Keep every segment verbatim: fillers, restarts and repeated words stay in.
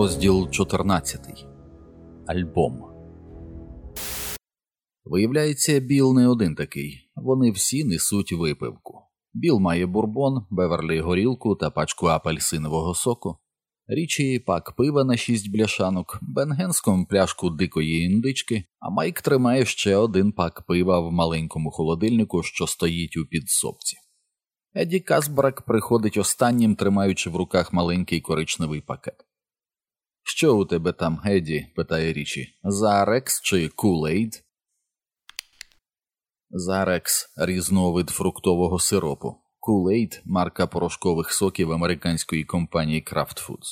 Розділ чотирнадцятий. Альбом. Виявляється, Біл не один такий. Вони всі несуть випивку. Біл має бурбон, Беверлі горілку та пачку апельсинового соку. Річі пак пива на шість бляшанок, Бен Генском пляшку дикої індички, а Майк тримає ще один пак пива в маленькому холодильнику, що стоїть у підсобці. Едді Касбрак приходить останнім, тримаючи в руках маленький коричневий пакет. «Що у тебе там, Едді?» – питає Річі. «Зарекс чи Кулейд?» Зарекс – різновид фруктового сиропу. Кулейд – марка порошкових соків американської компанії Kraft Foods.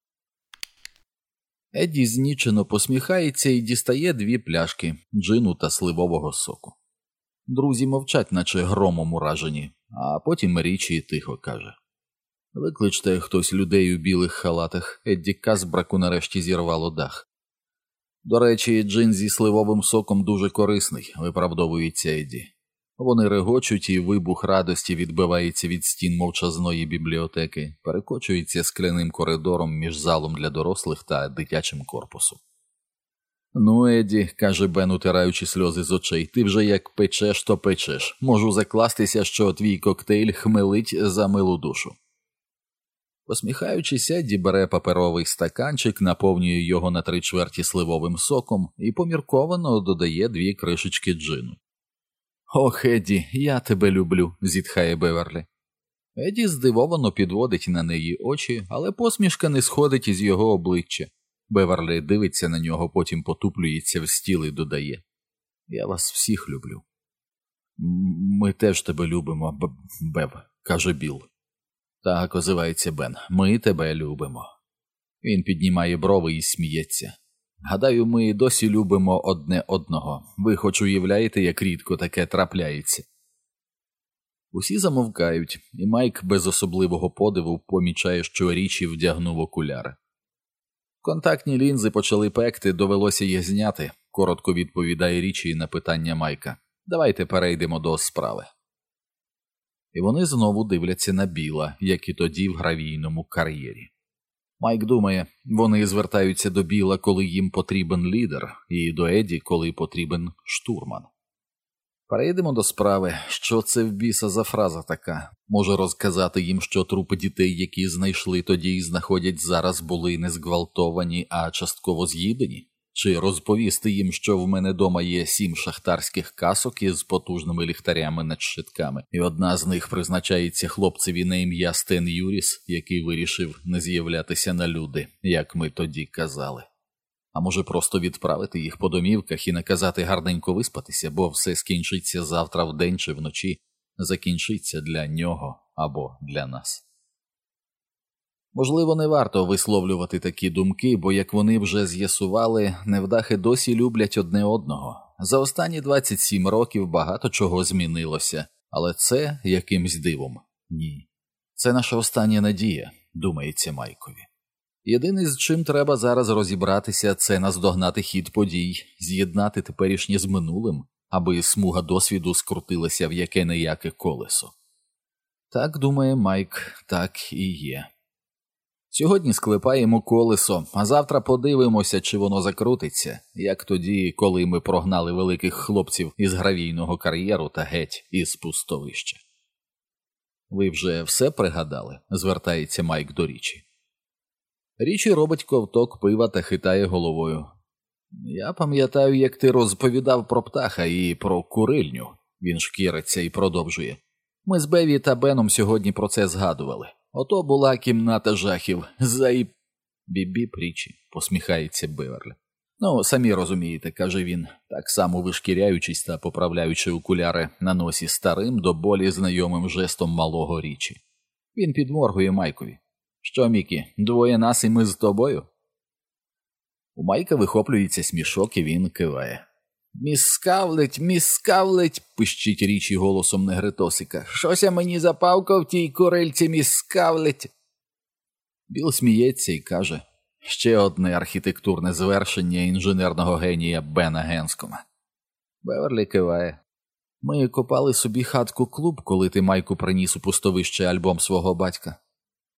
Едді знічено посміхається і дістає дві пляшки джину та сливового соку. Друзі мовчать, наче громом уражені, а потім Річі тихо каже. «Викличте хтось людей у білих халатах, Едді Касбраку нарешті зірвало дах». «До речі, джин зі сливовим соком дуже корисний», – виправдовується Едді. Вони регочуть, і вибух радості відбивається від стін мовчазної бібліотеки, перекочується скляним коридором між залом для дорослих та дитячим корпусом. «Ну, Едді», – каже Бен, утираючи сльози з очей, – «ти вже як печеш, то печеш. Можу закластися, що твій коктейль хмелить за милу душу». Посміхаючись, Едді бере паперовий стаканчик, наповнює його на три чверті сливовим соком і помірковано додає дві кришечки джину. «Ох, Едді, я тебе люблю», – зітхає Беверлі. Едді здивовано підводить на неї очі, але посмішка не сходить із його обличчя. Беверлі дивиться на нього, потім потуплюється в стіл і додає. «Я вас всіх люблю». «Ми теж тебе любимо, Беб», – каже Біл. «Так», – озивається Бен, – «ми тебе любимо». Він піднімає брови і сміється. «Гадаю, ми досі любимо одне одного. Ви хоч уявляєте, як рідко таке трапляється». Усі замовкають, і Майк без особливого подиву помічає, що Річі вдягнув окуляри. «Контактні лінзи почали пекти, довелося їх зняти», – коротко відповідає Річі на питання Майка. «Давайте перейдемо до справи». І вони знову дивляться на Біла, як і тоді в гравійному кар'єрі. Майк думає, вони звертаються до Біла, коли їм потрібен лідер, і до Едді, коли потрібен штурман. Перейдемо до справи. Що це в біса за фраза така? Може розказати їм, що трупи дітей, які знайшли тоді і знаходять зараз, були не зґвалтовані, а частково з'їдені? Чи розповісти їм, що в мене дома є сім шахтарських касок із потужними ліхтарями над щитками, і одна з них призначається хлопцеві на ім'я Стен Юріс, який вирішив не з'являтися на люди, як ми тоді казали? А може просто відправити їх по домівках і наказати гарненько виспатися, бо все скінчиться завтра вдень чи вночі, закінчиться для нього або для нас? Можливо, не варто висловлювати такі думки, бо, як вони вже з'ясували, невдахи досі люблять одне одного. За останні двадцять сім років багато чого змінилося, але це якимсь дивом. Ні. Це наша остання надія, думається Майкові. Єдине, з чим треба зараз розібратися, це наздогнати хід подій, з'єднати теперішнє з минулим, аби смуга досвіду скрутилася в яке-неяке колесо. Так думає Майк, так і є. Сьогодні склепаємо колесо, а завтра подивимося, чи воно закрутиться, як тоді, коли ми прогнали великих хлопців із гравійного кар'єру та геть із пустовища. «Ви вже все пригадали?» – звертається Майк до Річі. Річі робить ковток пива та хитає головою. «Я пам'ятаю, як ти розповідав про птаха і про курильню», – він шкіриться і продовжує. «Ми з Беві та Беном сьогодні про це згадували. Ото була кімната жахів. Заїб...» «Бібіп, Річі», – посміхається Беверлі. «Ну, самі розумієте», – каже він, так само вишкіряючись та поправляючи окуляри на носі старим до болі знайомим жестом малого Річі. Він підморгує Майкові. «Що, Мікі, двоє нас і ми з тобою?» У Майка вихоплюється смішок, і він киває. «Міс Скавлеть, міс Скавлеть», – пищить Річі голосом негритосика. «Щося мені запавка в тій курильці, міс Скавлеть». Біл сміється і каже, ще одне архітектурне звершення інженерного генія Бена Генскома. Беверлі киває. «Ми копали собі хатку-клуб, коли ти, Майку, приніс у пустовище альбом свого батька.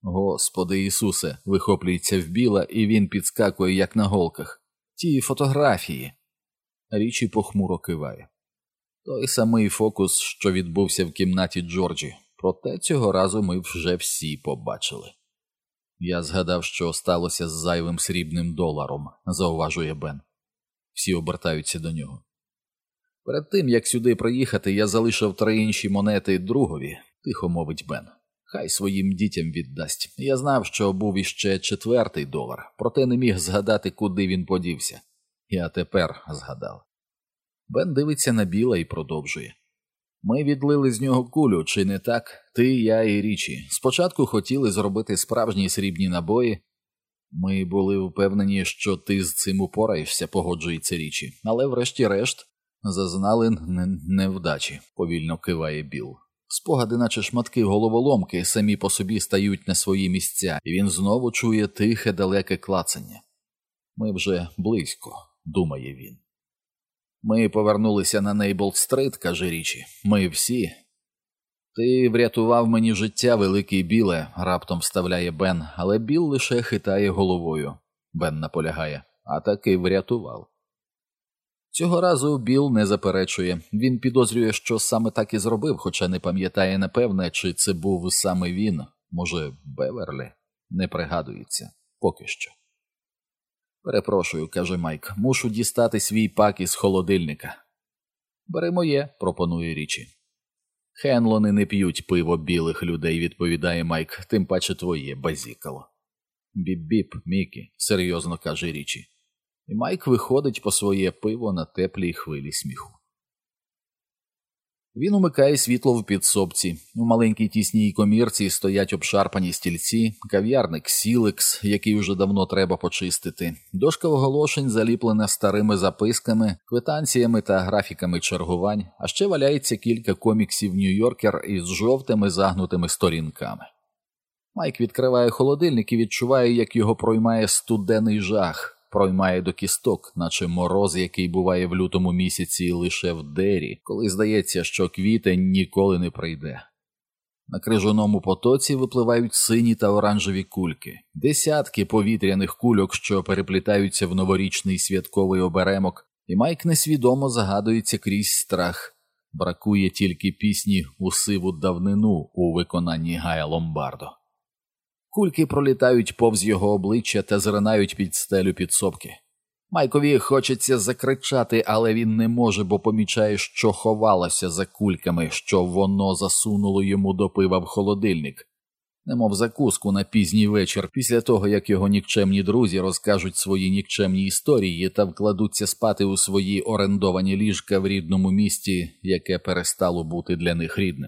Господи Ісусе, вихоплюється в Біла, і він підскакує, як на голках. Ті фотографії. Річі похмуро киває. Той самий фокус, що відбувся в кімнаті Джорджі. Проте цього разу ми вже всі побачили. Я згадав, що сталося з зайвим срібним доларом, зауважує Бен. Всі обертаються до нього. Перед тим, як сюди приїхати, я залишив три інші монети другові, тихо мовить Бен. Хай своїм дітям віддасть. Я знав, що був іще четвертий долар, проте не міг згадати, куди він подівся. Я тепер згадав. Бен дивиться на Біла і продовжує. Ми відлили з нього кулю, чи не так? Ти, я і Річі. Спочатку хотіли зробити справжні срібні набої. Ми були впевнені, що ти з цим упораєшся, погоджується Річі. Але врешті-решт зазнали невдачі, повільно киває Біл. Спогади, наче шматки головоломки, самі по собі стають на свої місця, і він знову чує тихе, далеке клацання. Ми вже близько, думає він. Ми повернулися на Нейболд-стрит, каже Річі. Ми всі. Ти врятував мені життя, великий Біле, раптом вставляє Бен, але Біл лише хитає головою. Бен наполягає. А таки врятував. Цього разу Біл не заперечує. Він підозрює, що саме так і зробив, хоча не пам'ятає напевне, чи це був саме він, може, Беверлі. Не пригадується. Поки що. Перепрошую, каже Майк, мушу дістати свій пак із холодильника. Бери моє, пропонує Річі. Хенлони не п'ють пиво білих людей, відповідає Майк, тим паче твоє, базікало. Біп-біп, Мікі, серйозно каже Річі. І Майк виходить по своє пиво на теплій хвилі сміху. Він умикає світло в підсобці. У маленькій тісній комірці стоять обшарпані стільці, кав'ярник Сілекс, який вже давно треба почистити, дошка оголошень заліплена старими записками, квитанціями та графіками чергувань, а ще валяється кілька коміксів Нью-Йоркер із жовтими загнутими сторінками. Майк відкриває холодильник і відчуває, як його проймає студений жах. Проймає до кісток, наче мороз, який буває в лютому місяці лише в Дері, коли здається, що квітень ніколи не прийде. На крижаному потоці випливають сині та оранжеві кульки, десятки повітряних кульок, що переплітаються в новорічний святковий оберемок, і Майк несвідомо загадується крізь страх. Бракує тільки пісні «У сиву давнину» у виконанні Гая Ломбардо. Кульки пролітають повз його обличчя та зринають під стелю підсобки. Майкові хочеться закричати, але він не може, бо помічає, що ховалося за кульками, що воно засунуло йому до пива в холодильник. Немов закуску на пізній вечір, після того, як його нікчемні друзі розкажуть свої нікчемні історії та вкладуться спати у свої орендовані ліжка в рідному місті, яке перестало бути для них рідним.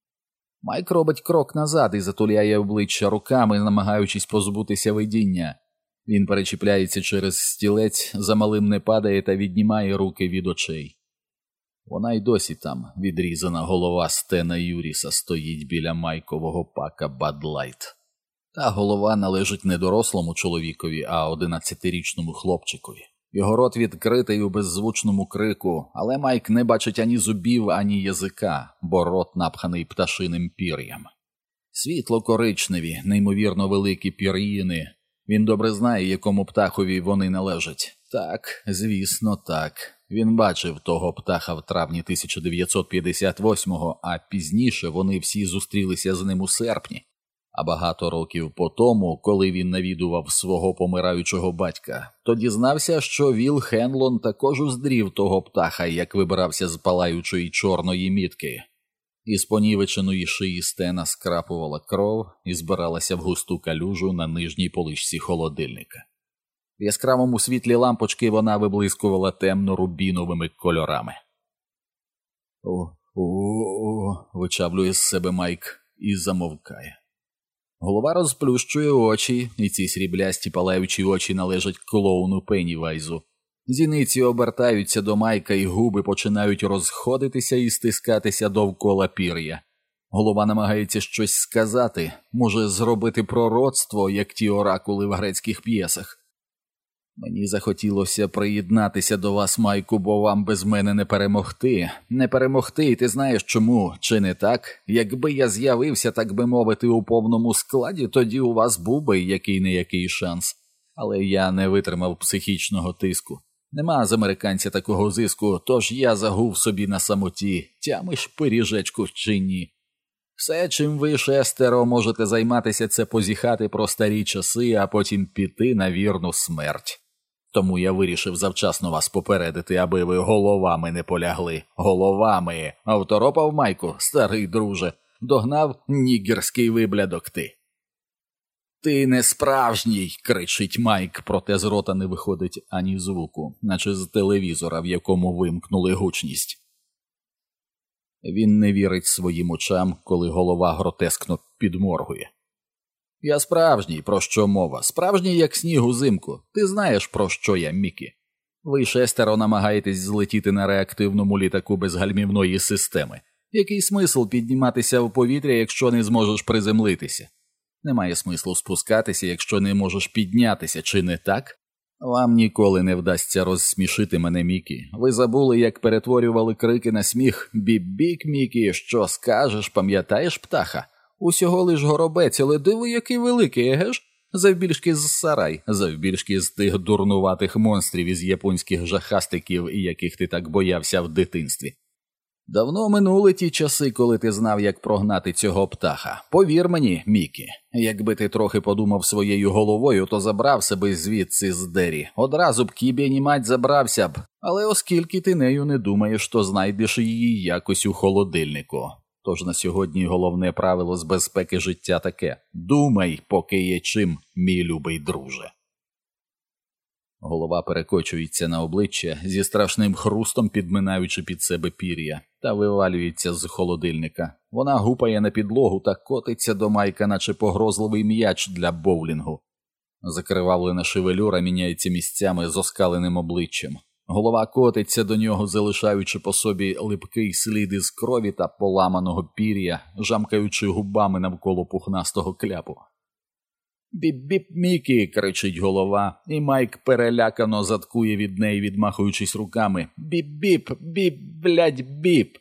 Майк робить крок назад і затуляє обличчя руками, намагаючись позбутися видіння. Він перечіпляється через стілець, замалим не падає та віднімає руки від очей. Вона й досі там, відрізана голова Стена Юріса, стоїть біля Майкового пака Бадлайт. Та голова належить не дорослому чоловікові, а одинадцятирічному хлопчикові. Його рот відкритий у беззвучному крику, але Майк не бачить ані зубів, ані язика, бо рот напханий пташиним пір'ям. Світло-коричневі, неймовірно великі пір'їни. Він добре знає, якому птахові вони належать. Так, звісно, так. Він бачив того птаха в травні тисяча дев'ятсот п'ятдесят восьмого, а пізніше вони всі зустрілися з ним у серпні. А багато років по тому, коли він навідував свого помираючого батька, то дізнався, що Віл Хенлон також уздрів того птаха, як вибирався з палаючої чорної мітки. Із понівеченої шиї Стена скрапувала кров і збиралася в густу калюжу на нижній поличці холодильника. В яскравому світлі лампочки вона виблискувала темно-рубіновими кольорами. «О-о-о», – вичавлює з себе Майк і замовкає. Голова розплющує очі, і ці сріблясті палаючі очі належать клоуну Пеннівайзу. Зіниці обертаються до Майка, і губи починають розходитися і стискатися довкола пір'я. Голова намагається щось сказати, може зробити пророцтво, як ті оракули в грецьких п'єсах. Мені захотілося приєднатися до вас, Майку, бо вам без мене не перемогти. Не перемогти, і ти знаєш чому, чи не так? Якби я з'явився, так би мовити, у повному складі, тоді у вас був би який-не-який шанс. Але я не витримав психічного тиску. Нема з американця такого зиску, тож я загув собі на самоті. Тямиш пиріжечку чи ні? Все, чим ви, шестеро, можете займатися, це позіхати про старі часи, а потім піти на вірну смерть. Тому я вирішив завчасно вас попередити, аби ви головами не полягли. Головами! А второпав, Майку, старий друже, догнав нігерський виблядок ти. «Ти не справжній!» – кричить Майк, проте з рота не виходить ані звуку, наче з телевізора, в якому вимкнули гучність. Він не вірить своїм очам, коли голова гротескно підморгує. «Я справжній, про що мова? Справжній, як сніг узимку. Ти знаєш, про що я, Мікі? Ви шестеро намагаєтесь злетіти на реактивному літаку без гальмівної системи. Який смисл підніматися в повітря, якщо не зможеш приземлитися? Немає смислу спускатися, якщо не можеш піднятися, чи не так? Вам ніколи не вдасться розсмішити мене, Мікі. Ви забули, як перетворювали крики на сміх. Бібік, Мікі, що скажеш, пам'ятаєш, птаха? Усього лиш горобець, але диви, який великий, еге ж? Завбільшки з сарай, завбільшки з тих дурнуватих монстрів із японських жахастиків, яких ти так боявся в дитинстві. Давно минули ті часи, коли ти знав, як прогнати цього птаха. Повір мені, Мікі, якби ти трохи подумав своєю головою, то забрав себе звідси з Дері. Одразу б кібєні мать забрався б. Але оскільки ти нею не думаєш, то знайдеш її якось у холодильнику. Тож на сьогодні головне правило з безпеки життя таке. Думай, поки є чим, мій любий друже. Голова перекочується на обличчя, зі страшним хрустом підминаючи під себе пір'я, та вивалюється з холодильника. Вона гупає на підлогу та котиться до Майка, наче погрозливий м'яч для боулінгу. Закривавлена шевелюра міняється місцями з оскаленим обличчям. Голова котиться до нього, залишаючи по собі липкий слід із крові та поламаного пір'я, жамкаючи губами навколо пухнастого кляпу. «Біп-біп, Мікі!» – кричить голова, і Майк перелякано заткує від неї, відмахуючись руками. «Біп-біп! Біп, блядь, біп!»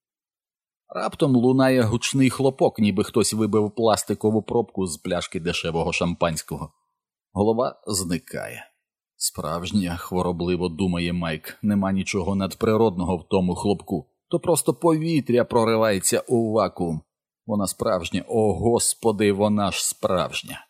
Раптом лунає гучний хлопок, ніби хтось вибив пластикову пробку з пляшки дешевого шампанського. Голова зникає. Справжня, хворобливо думає Майк, нема нічого надприродного в тому хлопку. То просто повітря проривається у вакуум. Вона справжня, о господи, вона ж справжня.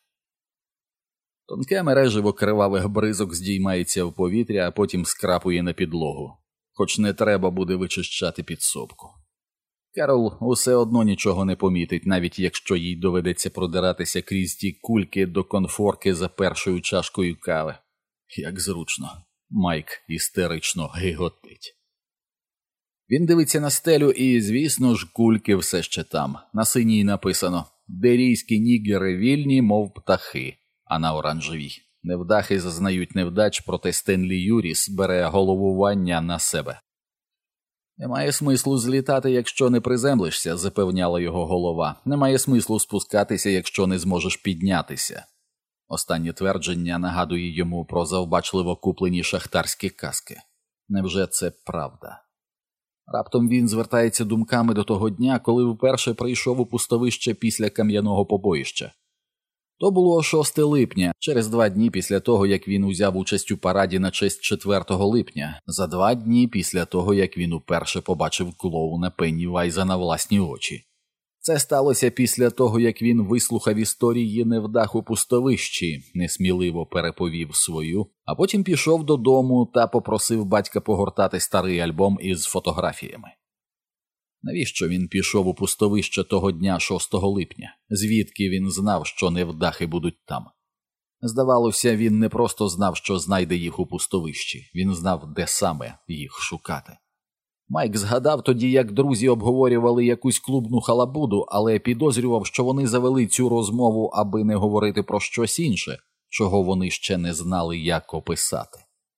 Тонке мереживо кривавих бризок здіймається в повітря, а потім скрапує на підлогу. Хоч не треба буде вичищати підсобку. Керол усе одно нічого не помітить, навіть якщо їй доведеться продиратися крізь ті кульки до конфорки за першою чашкою кави. Як зручно. Майк істерично гиготить. Він дивиться на стелю і, звісно ж, кульки все ще там. На синій написано «Дерійські нігери вільні, мов птахи», а на оранжевій «Невдахи зазнають невдач, проте Стенлі Юріс бере головування на себе». «Немає смислу злітати, якщо не приземлишся», – запевняла його голова. «Немає смислу спускатися, якщо не зможеш піднятися». Останнє твердження нагадує йому про завбачливо куплені шахтарські каски. Невже це правда? Раптом він звертається думками до того дня, коли вперше прийшов у пустовище після кам'яного побоїща. То було шостого липня, через два дні після того, як він узяв участь у параді на честь четвертого липня, за два дні після того, як він уперше побачив клоуна Пеннівайза на власні очі. Це сталося після того, як він вислухав історії невдах у пустовищі, несміливо переповів свою, а потім пішов додому та попросив батька погортати старий альбом із фотографіями. Навіщо він пішов у пустовище того дня шостого липня? Звідки він знав, що невдахи будуть там? Здавалося, він не просто знав, що знайде їх у пустовищі, він знав, де саме їх шукати. Майк згадав тоді, як друзі обговорювали якусь клубну халабуду, але підозрював, що вони завели цю розмову, аби не говорити про щось інше, чого вони ще не знали, як описати.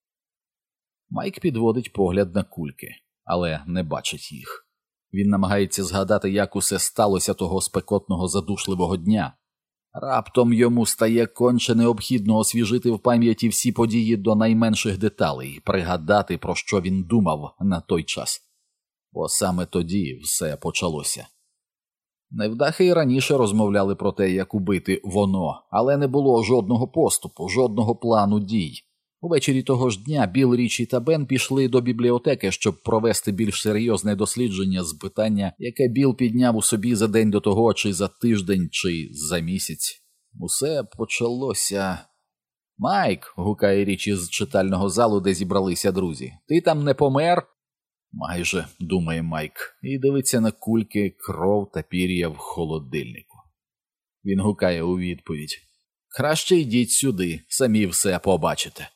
Майк підводить погляд на кульки, але не бачить їх. Він намагається згадати, як усе сталося того спекотного задушливого дня. Раптом йому стає конче необхідно освіжити в пам'яті всі події до найменших деталей, пригадати, про що він думав на той час. Бо саме тоді все почалося. Невдахи й раніше розмовляли про те, як убити воно, але не було жодного поступу, жодного плану дій. Увечері того ж дня Біл, Річі та Бен пішли до бібліотеки, щоб провести більш серйозне дослідження з питання, яке Біл підняв у собі за день до того, чи за тиждень, чи за місяць. Усе почалося... «Майк!» – гукає Річі з читального залу, де зібралися друзі. «Ти там не помер?» «Майже», – думає Майк, і дивиться на кульки, кров та пір'я в холодильнику. Він гукає у відповідь. «Краще йдіть сюди, самі все побачите».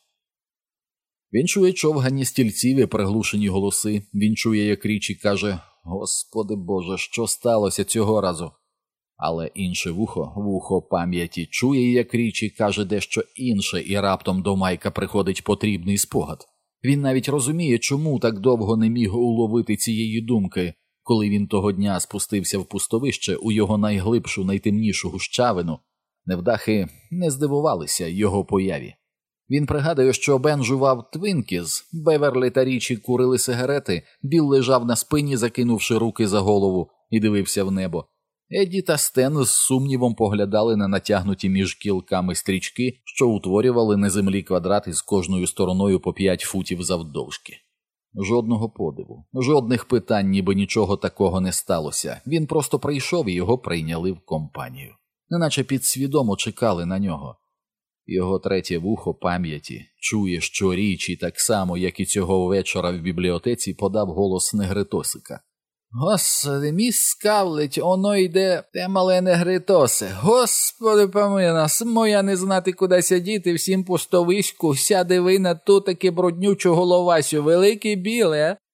Він чує човгані стільців і приглушені голоси. Він чує, як Річі каже «Господи Боже, що сталося цього разу?» Але інше вухо, вухо пам'яті, чує, як Річі каже дещо інше, і раптом до Майка приходить потрібний спогад. Він навіть розуміє, чому так довго не міг уловити цієї думки, коли він того дня спустився в пустовище у його найглибшу, найтемнішу гущавину. Невдахи не здивувалися його появі. Він пригадує, що Бен жував твінкіз, Беверлі та Річі курили сигарети, Біл лежав на спині, закинувши руки за голову, і дивився в небо. Едді та Стен з сумнівом поглядали на натягнуті між кілками стрічки, що утворювали на землі квадрати з кожною стороною по п'ять футів завдовжки. Жодного подиву, жодних питань, ніби нічого такого не сталося. Він просто прийшов і його прийняли в компанію. Неначе підсвідомо чекали на нього. Його третє вухо пам'яті чує, що Річі так само, як і цього вечора в бібліотеці, подав голос Негритосика. «Господи, міс Скарлетт, оно йде, те мале Негритосе. Господи, помилуй нас, моя не знати, куди сидіти, всім пустовиську, сяде ви на ту таки бруднючу головасю, великий біле».